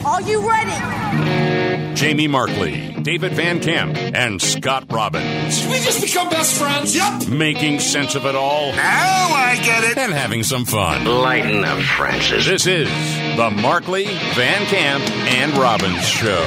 Are you ready? Jamie Markley, David Van Camp, and Scott Robbins. Did we just become best friends? Yep. Making sense of it all. Now I get it. And having some fun. Lighten up, Francis. This is the Markley, Van Camp, and Robbins Show.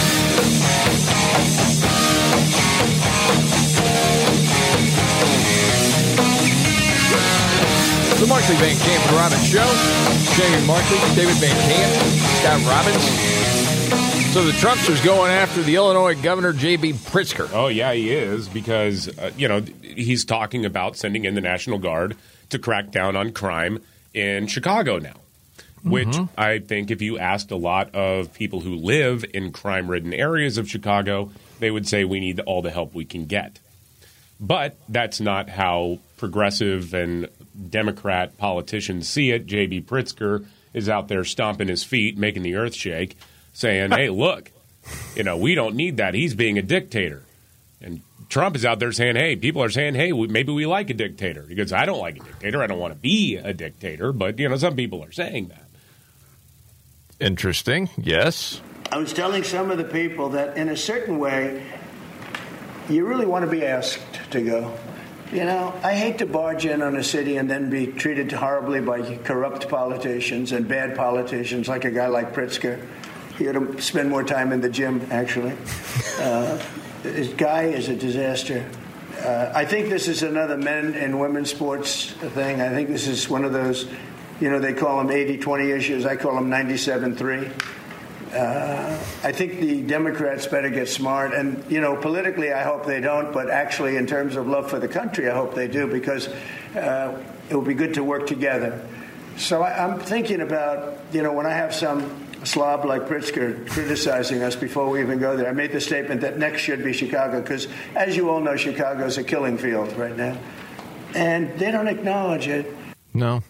The Markley, Van Camp, and Robbins Show. Jamie Markley, David Van Camp, Scott Robbins. So the Trumpster's going after the Illinois Governor, J.B. Pritzker. Oh, yeah, he is, because, he's talking about sending in the National Guard to crack down on crime in Chicago now, which I think if you asked a lot of people who live in crime-ridden areas of Chicago, they would say we need all the help we can get. But that's not how progressive and Democrat politicians see it. J.B. Pritzker is out there stomping his feet, making the earth shake, saying, hey, look, we don't need that. He's being a dictator. And Trump is out there saying, hey, people are saying, hey, maybe we like a dictator. He goes, I don't like a dictator. I don't want to be a dictator. But, some people are saying that. Interesting. Yes. I was telling some of the people that in a certain way, you really want to be asked to go. I hate to barge in on a city and then be treated horribly by corrupt politicians and bad politicians like a guy like Pritzker. He ought to spend more time in the gym, actually. This guy is a disaster. I think this is another men and women's sports thing. I think this is one of those, they call them 80-20 issues. I call them 97-3. I think the Democrats better get smart. And, politically, I hope they don't. But actually, in terms of love for the country, I hope they do, because it would be good to work together. So I'm thinking about, when I have some slob like Pritzker criticizing us before we even go there, I made the statement that next should be Chicago, because, as you all know, Chicago is a killing field right now. And they don't acknowledge it. No,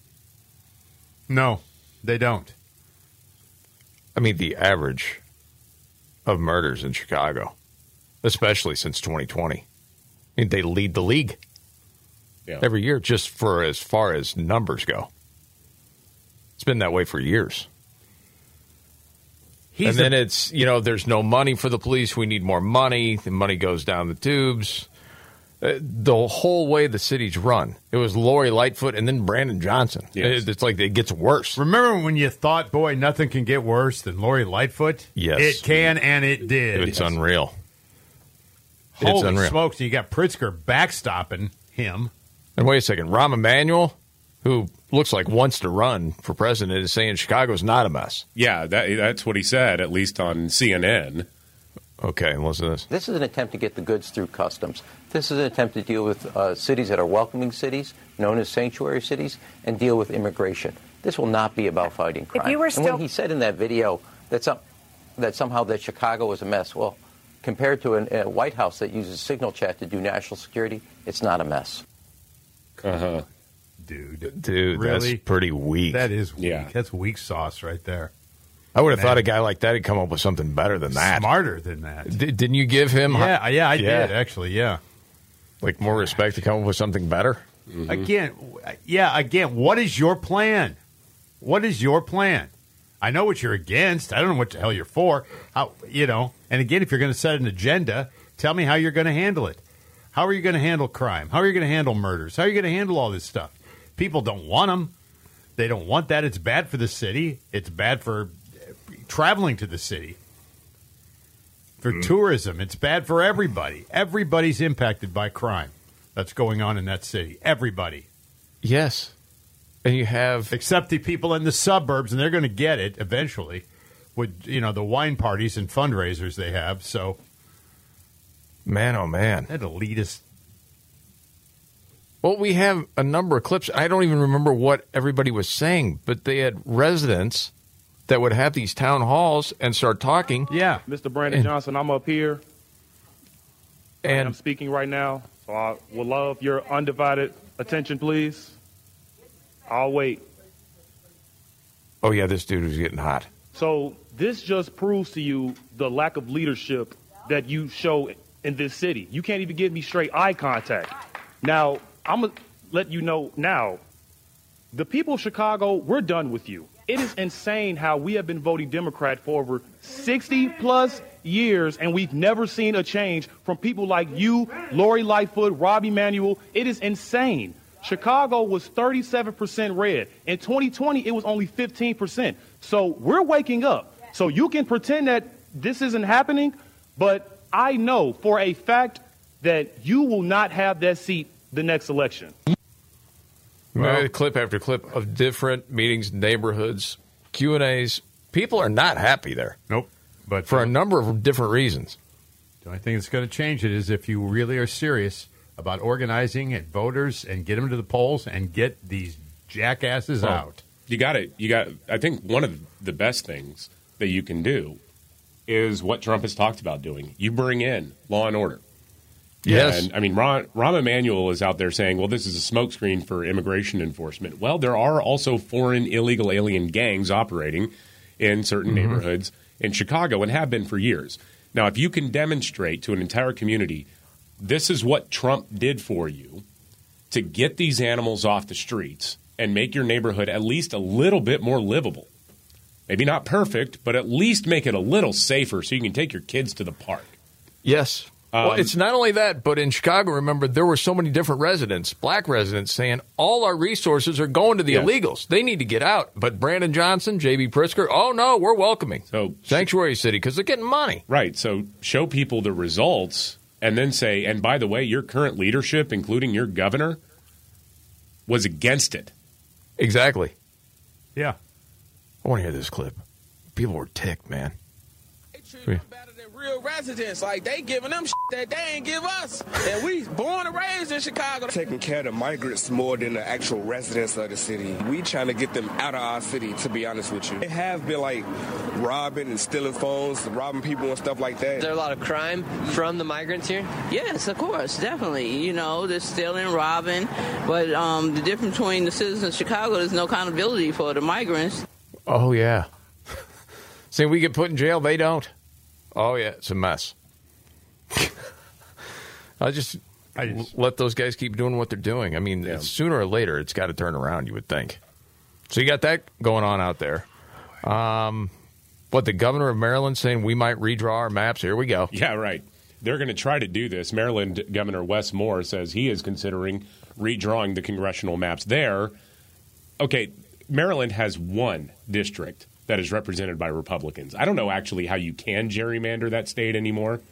they don't. I mean, the average of murders in Chicago, especially since 2020, they lead the league every year, just for as far as numbers go. It's been that way for years. Then it's, there's no money for the police. We need more money. The money goes down the tubes. The whole way the city's run. It was Lori Lightfoot and then Brandon Johnson. Yes. It's like it gets worse. Remember when you thought, boy, nothing can get worse than Lori Lightfoot? Yes. It can, and it did. It's unreal. Holy smokes, and you got Pritzker backstopping him. And wait a second, Rahm Emanuel, who looks like wants to run for president, is saying Chicago's not a mess. Yeah, that's what he said, at least on CNN. Okay, listen to this. This is an attempt to get the goods through customs. This is an attempt to deal with cities that are welcoming cities, known as sanctuary cities, and deal with immigration. This will not be about fighting crime. And when he said in that video that somehow that Chicago is a mess, well, compared to a White House that uses signal chat to do national security, it's not a mess. Uh-huh. Dude, really? That's pretty weak. That is weak. Yeah. That's weak sauce right there. I would have thought a guy like that would come up with something better than that. Smarter than that. Didn't you give him? Yeah, I did, actually, yeah. Like more respect to come up with something better? Mm-hmm. Again, what is your plan? What is your plan? I know what you're against. I don't know what the hell you're for. And again, if you're going to set an agenda, tell me how you're going to handle it. How are you going to handle crime? How are you going to handle murders? How are you going to handle all this stuff? People don't want them. They don't want that. It's bad for the city. It's bad for traveling to the city. For tourism. It's bad for everybody. Everybody's impacted by crime that's going on in that city. Everybody. Yes. And you have... Except the people in the suburbs, and they're going to get it eventually with, the wine parties and fundraisers they have. So... Man, oh, man. That elitist... Well, we have a number of clips. I don't even remember what everybody was saying, but they had residents that would have these town halls and start talking. Yeah. Mr. Brandon Johnson, I'm up here. And I'm speaking right now, so I would love your undivided attention, please. I'll wait. Oh, yeah, this dude was getting hot. So this just proves to you the lack of leadership that you show in this city. You can't even give me straight eye contact. Now, I'm going to let you know now, the people of Chicago, we're done with you. it is insane how we have been voting Democrat for over 60-plus years, and we've never seen a change from people like you, Lori Lightfoot, Rob Emanuel. It is insane. Chicago was 37% red. In 2020, it was only 15%. So we're waking up. So you can pretend that this isn't happening, but I know for a fact that you will not have that seat the next election. Well, clip after clip of different meetings, neighborhoods, Q&As. People are not happy there. Nope. But for a number of different reasons. The only thing that's going to change it is if you really are serious about organizing and voters and get them to the polls and get these jackasses out. You got it. I think one of the best things that you can do is what Trump has talked about doing. You bring in law and order. Yes. And, I mean, Rahm Emanuel is out there saying, well, this is a smokescreen for immigration enforcement. Well, there are also foreign illegal alien gangs operating in certain neighborhoods in Chicago and have been for years. Now, if you can demonstrate to an entire community, this is what Trump did for you to get these animals off the streets and make your neighborhood at least a little bit more livable. Maybe not perfect, but at least make it a little safer so you can take your kids to the park. Yes. Well, it's not only that, but in Chicago, remember, there were so many different residents, black residents, saying all our resources are going to the illegals. They need to get out. But Brandon Johnson, J.B. Pritzker, oh, no, we're welcoming. So Sanctuary City, because they're getting money. Right. So show people the results and then say, and by the way, your current leadership, including your governor, was against it. Exactly. Yeah. I want to hear this clip. People were ticked, man. Real residents, like they giving them that they ain't give us. And we born and raised in Chicago. Taking care of the migrants more than the actual residents of the city. We trying to get them out of our city, to be honest with you. They have been like robbing and stealing phones, robbing people and stuff like that. Is there a lot of crime from the migrants here? Yes, of course, definitely. You know, they're stealing, robbing. But the difference between the citizens of Chicago, there's no accountability for the migrants. Oh, yeah. See, we get put in jail, they don't. Oh, yeah, it's a mess. I just let those guys keep doing what they're doing. I mean, sooner or later, it's got to turn around, you would think. So you got that going on out there. The governor of Maryland saying we might redraw our maps. Here we go. Yeah, right. They're going to try to do this. Maryland Governor Wes Moore says he is considering redrawing the congressional maps there. Okay, Maryland has one district that is represented by Republicans. I don't know actually how you can gerrymander that state anymore,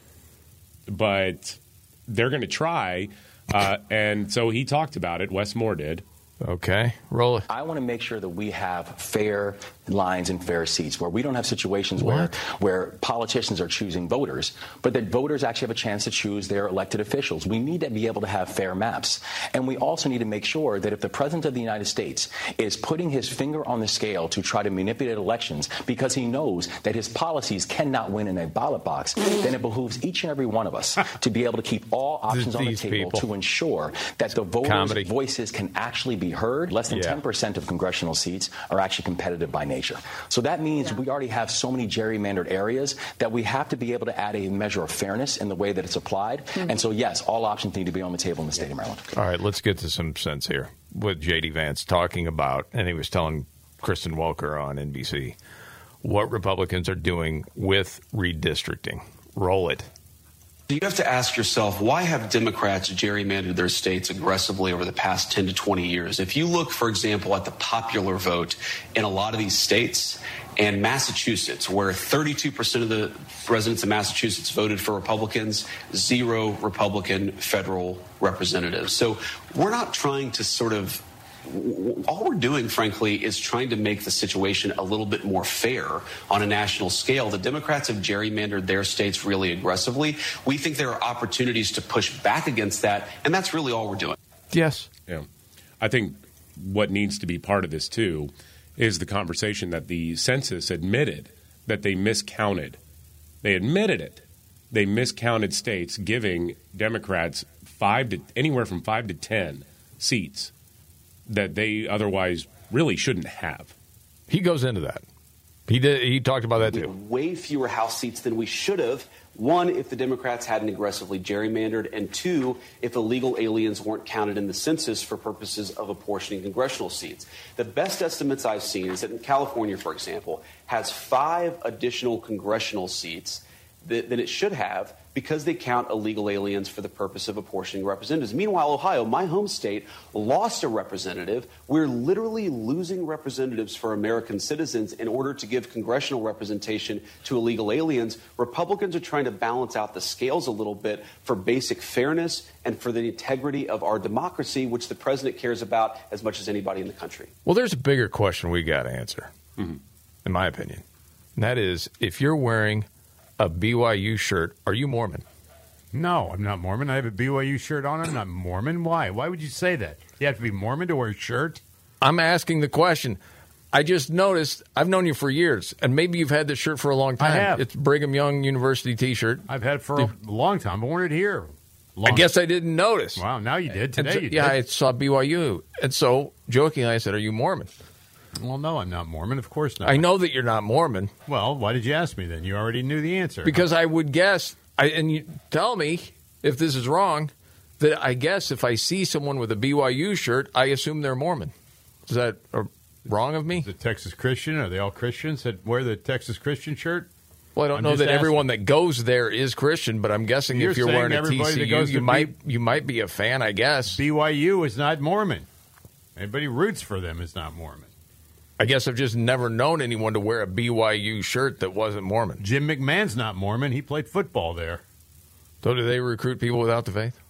but they're going to try. And so he talked about it. Wes Moore did. Okay, roll it. I want to make sure that we have fair lines and fair seats, where we don't have situations where politicians are choosing voters, but that voters actually have a chance to choose their elected officials. We need to be able to have fair maps. And we also need to make sure that if the President of the United States is putting his finger on the scale to try to manipulate elections because he knows that his policies cannot win in a ballot box, then it behooves each and every one of us to be able to keep all options on the table to ensure that the voters' voices can actually be heard. Less than 10% of congressional seats are actually competitive by nature. So that means we already have so many gerrymandered areas that we have to be able to add a measure of fairness in the way that it's applied. And so, yes, all options need to be on the table in the state of Maryland. All right, let's get to some sense here with J.D. Vance talking about, and he was telling Kristen Welker on NBC, what Republicans are doing with redistricting. Roll it. You have to ask yourself, why have Democrats gerrymandered their states aggressively over the past 10 to 20 years? If you look, for example, at the popular vote in a lot of these states, and Massachusetts, where 32% of the residents of Massachusetts voted for Republicans, 0 Republican federal representatives. So we're not trying to all we're doing, frankly, is trying to make the situation a little bit more fair on a national scale. The Democrats have gerrymandered their states really aggressively. We think there are opportunities to push back against that, and that's really all we're doing. Yes. Yeah. I think what needs to be part of this, too, is the conversation that the census admitted that they miscounted. They admitted it. They miscounted states, giving Democrats anywhere from 5 to 10 seats that they otherwise really shouldn't have. He goes into that. He did. He talked about that, too. Way fewer House seats than we should have. One, if the Democrats hadn't aggressively gerrymandered, and two, if illegal aliens weren't counted in the census for purposes of apportioning congressional seats. The best estimates I've seen is that in California, for example, has 5 additional congressional seats than it should have because they count illegal aliens for the purpose of apportioning representatives. Meanwhile, Ohio, my home state, lost a representative. We're literally losing representatives for American citizens in order to give congressional representation to illegal aliens. Republicans are trying to balance out the scales a little bit for basic fairness and for the integrity of our democracy, which the president cares about as much as anybody in the country. Well, there's a bigger question we got to answer, in my opinion. And that is, if you're wearing a BYU shirt, are you Mormon? No, I'm not Mormon. I have a BYU shirt on. I'm not Mormon. Why? Why would you say that? You have to be Mormon to wear a shirt? I'm asking the question. I just noticed, I've known you for years, and maybe you've had this shirt for a long time. I have. It's Brigham Young University T-shirt. I've had it for a long time. I worn it here. I guess I didn't notice. Wow, now you did. Today so, you did. Yeah, I saw BYU. And so, jokingly, I said, are you Mormon? Well, no, I'm not Mormon. Of course not. I know that you're not Mormon. Well, why did you ask me then? You already knew the answer. Because I would guess, and you tell me if this is wrong, that I guess if I see someone with a BYU shirt, I assume they're Mormon. Is that wrong of me? Is it Texas Christian? Are they all Christians that wear the Texas Christian shirt? Well, I don't know that everyone that goes there is Christian, but I'm guessing if you're wearing a TCU, you might be a fan, I guess. BYU is not Mormon. Anybody roots for them is not Mormon. I guess I've just never known anyone to wear a BYU shirt that wasn't Mormon. Jim McMahon's not Mormon. He played football there. So do they recruit people without the faith?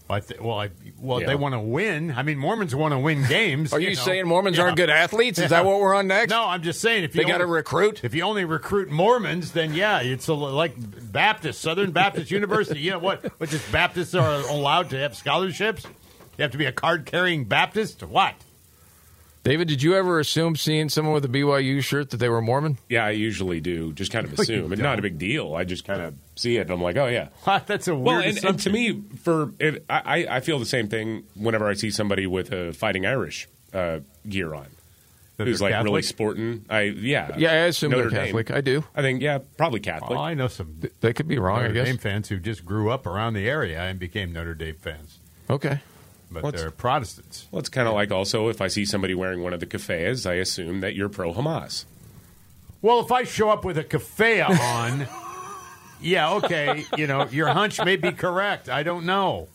They want to win. I mean, Mormons want to win games. Are you saying Mormons aren't good athletes? Is that what we're on next? No, I'm just saying if they got to recruit. If you only recruit Mormons, then yeah, it's like Baptist, Southern Baptist University. You know what? Which is Baptists are allowed to have scholarships? You have to be a card-carrying Baptist? What? David, did you ever assume seeing someone with a BYU shirt that they were Mormon? Yeah, I usually do. Just kind of assume. It's not a big deal. I just kind of see it. And I'm like, oh, yeah. That's a weird assumption. And to me, I feel the same thing whenever I see somebody with a Fighting Irish gear on. Who's like Catholic? really sporting. Yeah, I assume Notre they're Catholic. Dame. I do. I think, yeah, probably Catholic. Oh, I know some. They could be wrong, Notre I guess. Dame fans who just grew up around the area and became Notre Dame fans. Okay. But they're Protestants. Well, it's kind of like also if I see somebody wearing one of the keffiyehs, I assume that you're pro-Hamas. Well, if I show up with a keffiyeh on, yeah, okay, your hunch may be correct. I don't know.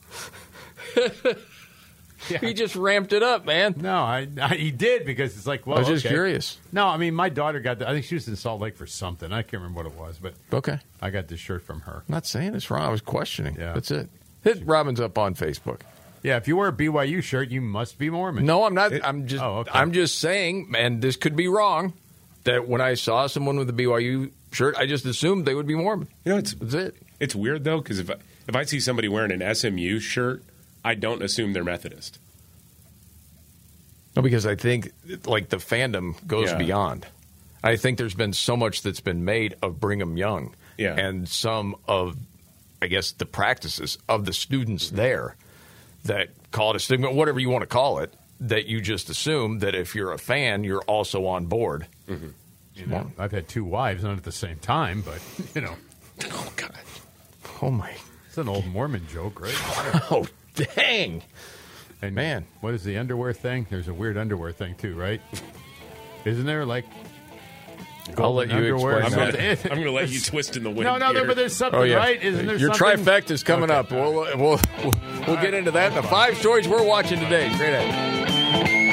Yeah. He just ramped it up, man. No, he did because it's like, well, I was just curious. No, I mean, my daughter got I think she was in Salt Lake for something. I can't remember what it was, but okay, I got this shirt from her. I'm not saying it's wrong. I was questioning. Yeah. That's it. Hit Robbins up on Facebook. Yeah, if you wear a BYU shirt, you must be Mormon. No, I'm not. I'm just saying, and this could be wrong, that when I saw someone with a BYU shirt, I just assumed they would be Mormon. That's it. It's weird, though, because if I see somebody wearing an SMU shirt, I don't assume they're Methodist. No, because I think, like, the fandom goes beyond. I think there's been so much that's been made of Brigham Young and some of, I guess, the practices of the students there that call it a stigma, whatever you want to call it, that you just assume that if you're a fan, you're also on board. Mm-hmm. I've had 2 wives, not at the same time, but, Oh, God. Oh, my. It's an old Mormon joke, right? Oh, dang. And man, what is the underwear thing? There's a weird underwear thing, too, right? Isn't there, like... I'll let you explain that. I'm going to let you twist in the wind. No, but there's something, right? Isn't there Your something? trifecta's coming up. We'll get into that. The 5 stories we're watching today. Straight ahead.